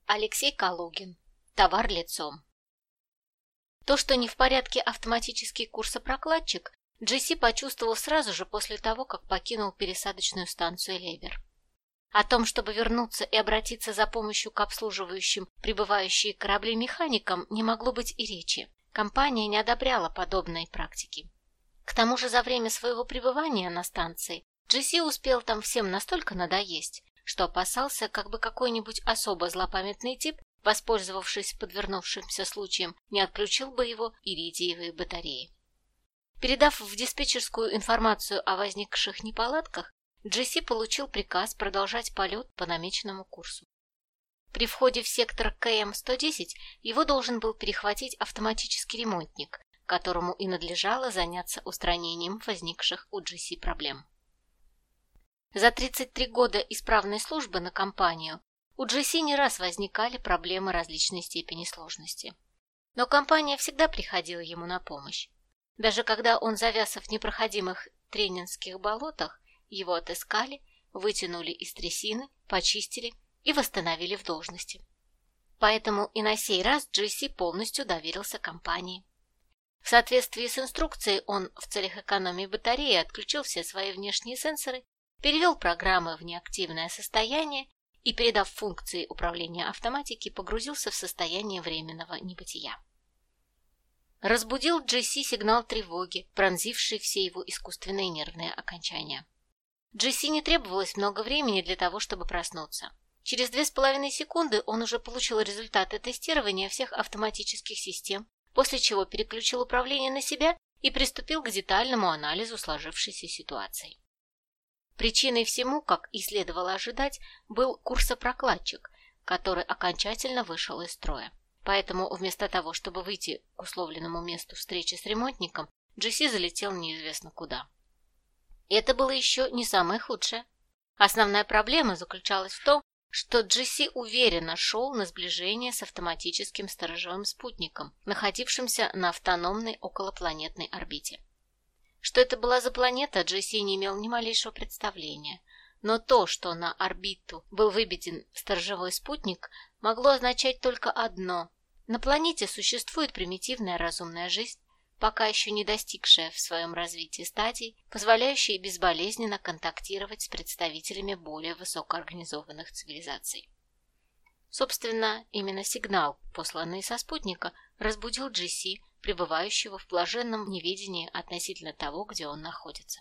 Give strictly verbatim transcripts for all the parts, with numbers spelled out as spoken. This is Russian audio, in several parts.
Алексей Калугин. Товар лицом. То, что не в порядке автоматический курсопрокладчик, Джи Си почувствовал сразу же после того, как покинул пересадочную станцию Лебер. О том, чтобы вернуться и обратиться за помощью к обслуживающим прибывающие корабли механикам, не могло быть и речи. Компания не одобряла подобной практики. К тому же за время своего пребывания на станции Джи Си успел там всем настолько надоесть, что опасался, как бы какой-нибудь особо злопамятный тип, воспользовавшись подвернувшимся случаем, не отключил бы его иридиевые батареи. Передав в диспетчерскую информацию о возникших неполадках, Джи Си получил приказ продолжать полет по намеченному курсу. При входе в сектор К М сто десять его должен был перехватить автоматический ремонтник, которому и надлежало заняться устранением возникших у Джи Си проблем. За тридцать три года исправной службы на компанию у Джи Си не раз возникали проблемы различной степени сложности. Но компания всегда приходила ему на помощь. Даже когда он завяз в непроходимых тренинских болотах, его отыскали, вытянули из трясины, почистили и восстановили в должности. Поэтому и на сей раз Джи Си полностью доверился компании. В соответствии с инструкцией он в целях экономии батареи отключил все свои внешние сенсоры, перевел программы в неактивное состояние и, передав функции управления автоматики, погрузился в состояние временного небытия. Разбудил Джи Си сигнал тревоги, пронзивший все его искусственные нервные окончания. Джи Си не требовалось много времени для того, чтобы проснуться. Через две с половиной секунды он уже получил результаты тестирования всех автоматических систем, после чего переключил управление на себя и приступил к детальному анализу сложившейся ситуации. Причиной всему, как и следовало ожидать, был курсопрокладчик, который окончательно вышел из строя. Поэтому вместо того, чтобы выйти к условленному месту встречи с ремонтником, Джи Си залетел неизвестно куда. И это было еще не самое худшее. Основная проблема заключалась в том, что Джи Си уверенно шел на сближение с автоматическим сторожевым спутником, находившимся на автономной околопланетной орбите. Что это была за планета, Джи Си не имел ни малейшего представления, но то, что на орбиту был выведен сторожевой спутник, могло означать только одно: на планете существует примитивная разумная жизнь, пока еще не достигшая в своем развитии стадий, позволяющая безболезненно контактировать с представителями более высокоорганизованных цивилизаций. Собственно, именно сигнал, посланный со спутника, разбудил Джи Си, пребывающего в блаженном неведении относительно того, где он находится.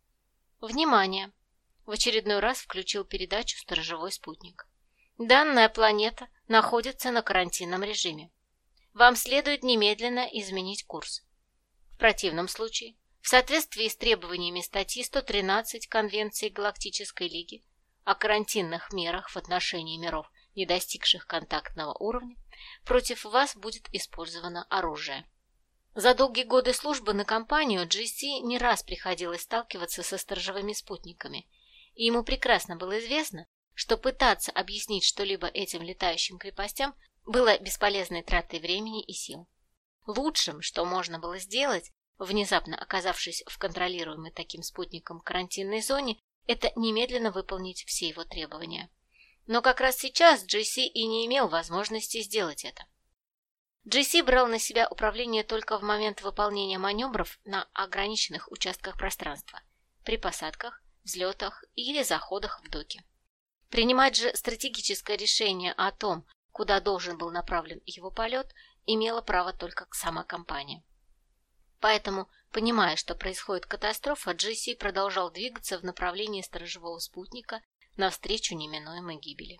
Внимание! В очередной раз включил передачу сторожевой спутник. Данная планета находится на карантинном режиме. Вам следует немедленно изменить курс. В противном случае, в соответствии с требованиями статьи сто тринадцать Конвенции Галактической Лиги о карантинных мерах в отношении миров, не достигших контактного уровня, против вас будет использовано оружие. За долгие годы службы на компанию Джи Си не раз приходилось сталкиваться со сторожевыми спутниками, и ему прекрасно было известно, что пытаться объяснить что-либо этим летающим крепостям было бесполезной тратой времени и сил. Лучшим, что можно было сделать, внезапно оказавшись в контролируемой таким спутником карантинной зоне, это немедленно выполнить все его требования. Но как раз сейчас Джи Си и не имел возможности сделать это. Джи Си брал на себя управление только в момент выполнения маневров на ограниченных участках пространства, при посадках, взлетах или заходах в доки. Принимать же стратегическое решение о том, куда должен был направлен его полет, имела право только сама компания. Поэтому, понимая, что происходит катастрофа, Джи Си продолжал двигаться в направлении сторожевого спутника навстречу неминуемой гибели.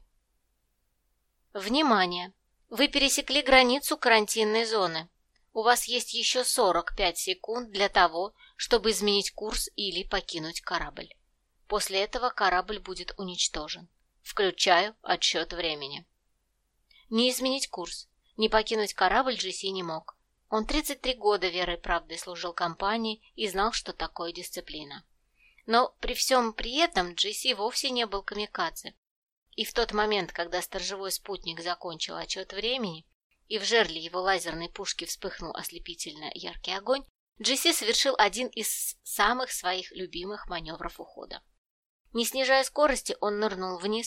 Внимание! Вы пересекли границу карантинной зоны. У вас есть еще сорок пять секунд для того, чтобы изменить курс или покинуть корабль. После этого корабль будет уничтожен. Включаю отсчет времени. Не изменить курс, не покинуть корабль Джи Си не мог. Он тридцать три года верой и правдой служил компании и знал, что такое дисциплина. Но при всем при этом Джи Си вовсе не был камикадзе. И в тот момент, когда сторожевой спутник закончил отсчет времени, и в жерле его лазерной пушки вспыхнул ослепительно яркий огонь, Джи Си совершил один из самых своих любимых маневров ухода. Не снижая скорости, он нырнул вниз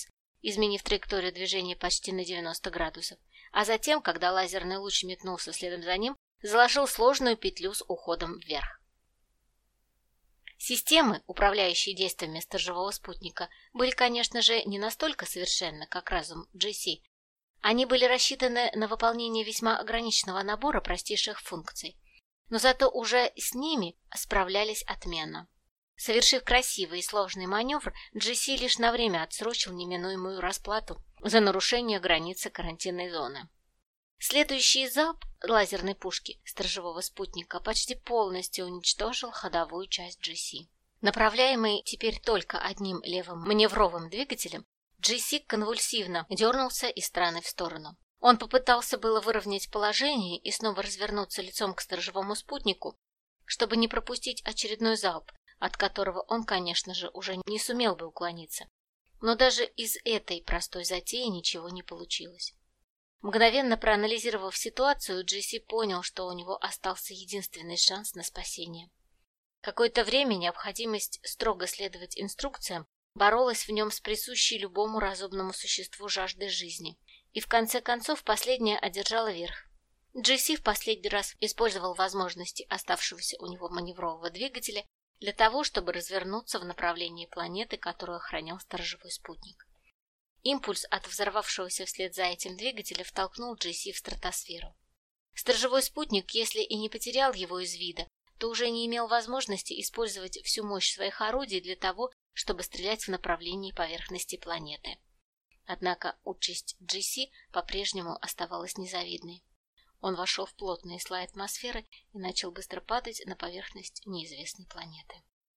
изменив траекторию движения почти на девяносто градусов, а затем, когда лазерный луч метнулся следом за ним, заложил сложную петлю с уходом вверх. Системы, управляющие действиями сторожевого спутника, были, конечно же, не настолько совершенны, как разум джи си. Они были рассчитаны на выполнение весьма ограниченного набора простейших функций, но зато уже с ними справлялись отменно. Совершив красивый и сложный маневр, джи си лишь на время отсрочил неминуемую расплату за нарушение границы карантинной зоны. Следующий залп лазерной пушки сторожевого спутника почти полностью уничтожил ходовую часть джи си. Направляемый теперь только одним левым маневровым двигателем, джи си конвульсивно дернулся из стороны в сторону. Он попытался было выровнять положение и снова развернуться лицом к сторожевому спутнику, чтобы не пропустить очередной залп, от которого он, конечно же, уже не сумел бы уклониться. Но даже из этой простой затеи ничего не получилось. Мгновенно проанализировав ситуацию, джи си понял, что у него остался единственный шанс на спасение. Какое-то время необходимость строго следовать инструкциям боролась в нем с присущей любому разумному существу жаждой жизни, и в конце концов последняя одержала верх. джи си в последний раз использовал возможности оставшегося у него маневрового двигателя для того, чтобы развернуться в направлении планеты, которую охранял сторожевой спутник. Импульс от взорвавшегося вслед за этим двигателя втолкнул джи си в стратосферу. Сторожевой спутник, если и не потерял его из вида, то уже не имел возможности использовать всю мощь своих орудий для того, чтобы стрелять в направлении поверхности планеты. Однако участь джи си по-прежнему оставалась незавидной. Он вошел в плотные слои атмосферы и начал быстро падать на поверхность неизвестной планеты.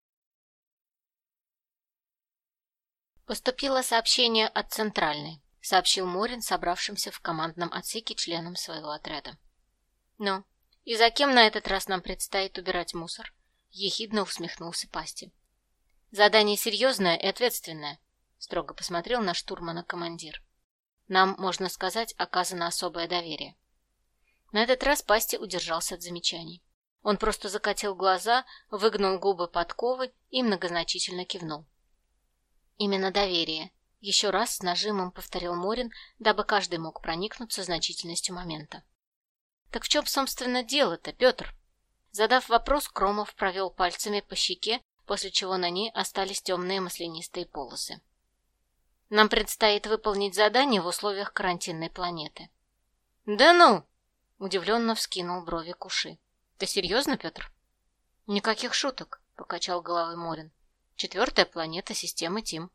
«Поступило сообщение от Центральной», — сообщил Морин собравшимся в командном отсеке членам своего отряда. «Ну, и за кем на этот раз нам предстоит убирать мусор?» — ехидно усмехнулся Пасти. «Задание серьезное и ответственное», — строго посмотрел на штурмана командир. «Нам, можно сказать, оказано особое доверие». На этот раз Пасти удержался от замечаний. Он просто закатил глаза, выгнул губы подковы и многозначительно кивнул. «Именно доверие», — еще раз с нажимом повторил Морин, дабы каждый мог проникнуться значительностью момента. «Так в чем, собственно, дело-то, Петр?» Задав вопрос, Кромов провел пальцами по щеке, после чего на ней остались темные маслянистые полосы. «Нам предстоит выполнить задание в условиях карантинной планеты». «Да ну!» — удивленно вскинул брови Куши. «Ты серьезно, Петр?» «Никаких шуток», — покачал головой Морин. «Четвертая планета системы Тим».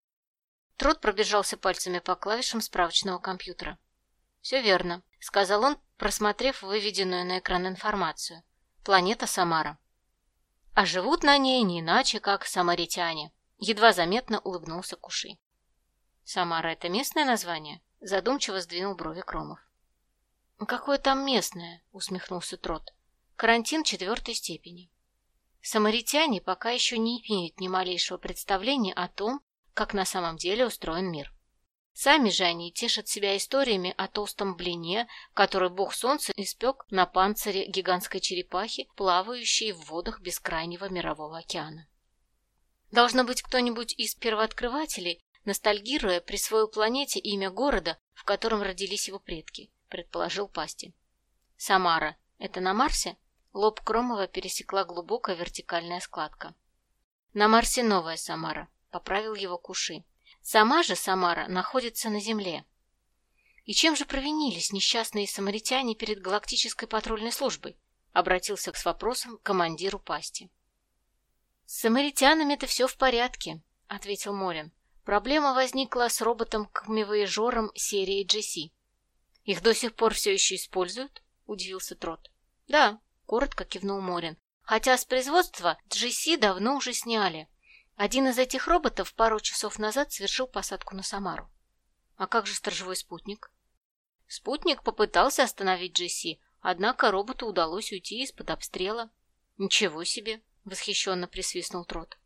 Трот пробежался пальцами по клавишам справочного компьютера. «Все верно», — сказал он, просмотрев выведенную на экран информацию. «Планета Самара». «А живут на ней не иначе, как самаритяне», — едва заметно улыбнулся Куши. «Самара — это местное название?» — задумчиво сдвинул брови Кромов. «Какое там местное?» — усмехнулся Трот. «Карантин четвертой степени. Самаритяне пока еще не имеют ни малейшего представления о том, как на самом деле устроен мир. Сами же они тешат себя историями о толстом блине, который бог солнца испек на панцире гигантской черепахи, плавающей в водах бескрайнего мирового океана. Должно быть, кто-нибудь из первооткрывателей, ностальгируя, присвоил планете имя города, в котором родились его предки», — предположил Пасти. «Самара — это на Марсе?» Лоб Кромова пересекла глубокая вертикальная складка. «На Марсе новая Самара», — поправил его Куши. «Сама же Самара находится на Земле». «И чем же провинились несчастные самаритяне перед галактической патрульной службой?» — обратился с вопросом к командиру Пасти. «С самаритянами-то все в порядке», — ответил Морин. «Проблема возникла с роботом-камевояжером серии джи си». «Их до сих пор все еще используют?» — удивился Трот. «Да», — коротко кивнул Морин. «Хотя с производства джи си давно уже сняли. Один из этих роботов пару часов назад совершил посадку на Самару». «А как же сторожевой спутник?» «Спутник попытался остановить джи си, однако роботу удалось уйти из-под обстрела». «Ничего себе!» — восхищенно присвистнул Трот.